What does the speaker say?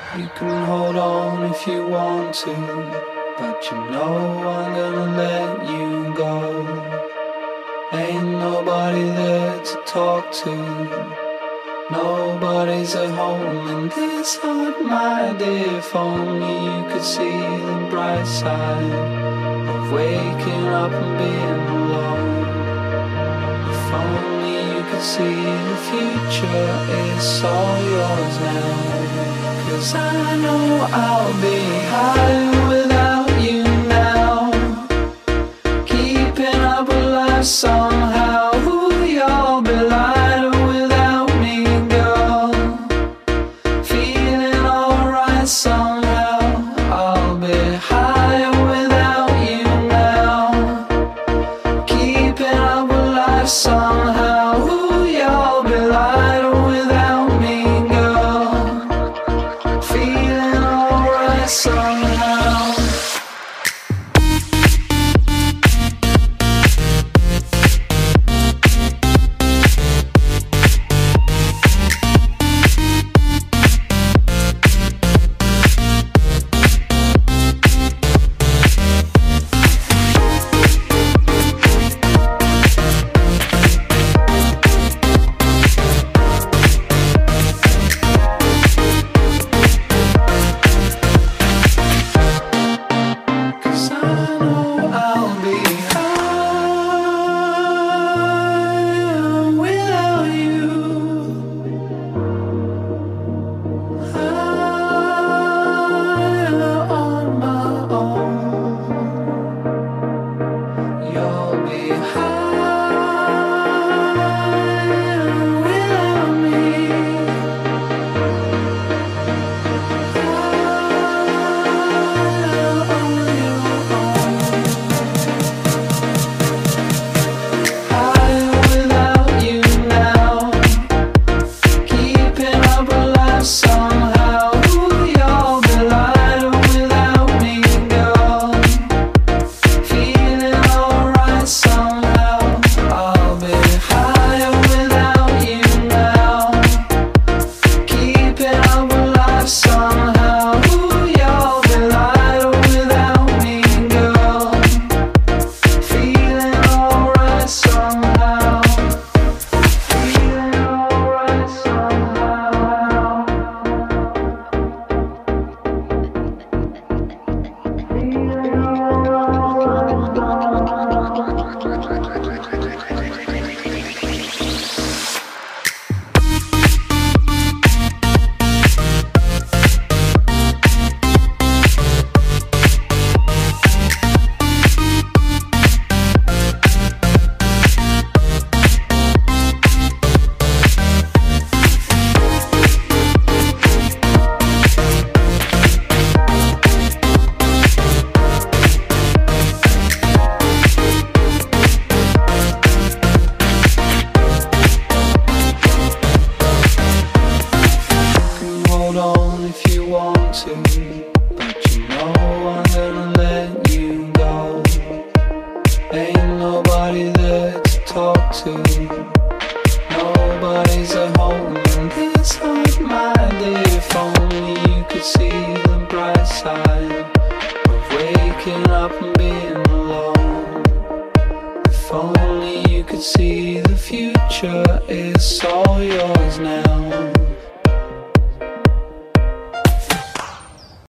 You can hold on if you want to, but you know I'm gonna let you go. Ain't nobody there to talk to, nobody's at home in this heart, my dear. If only you could see the bright side of waking up and being alone. If only you could see the future is all yours now. 'Cause I know I'll be high without you now, keeping up with life somehow. Ooh, you'll be lighter without me, girl, feeling alright somehow. I'll be high without you now, keeping up with life somehow. Ooh, you'll be lighter without me, girl, feeling alright somehow. If you want to, but you know I'm gonna let you go. Ain't nobody there to talk to, nobody's at home in this heart, my dear. If only you could see the bright side of waking up and being alone. If only you could see the future is all yours now.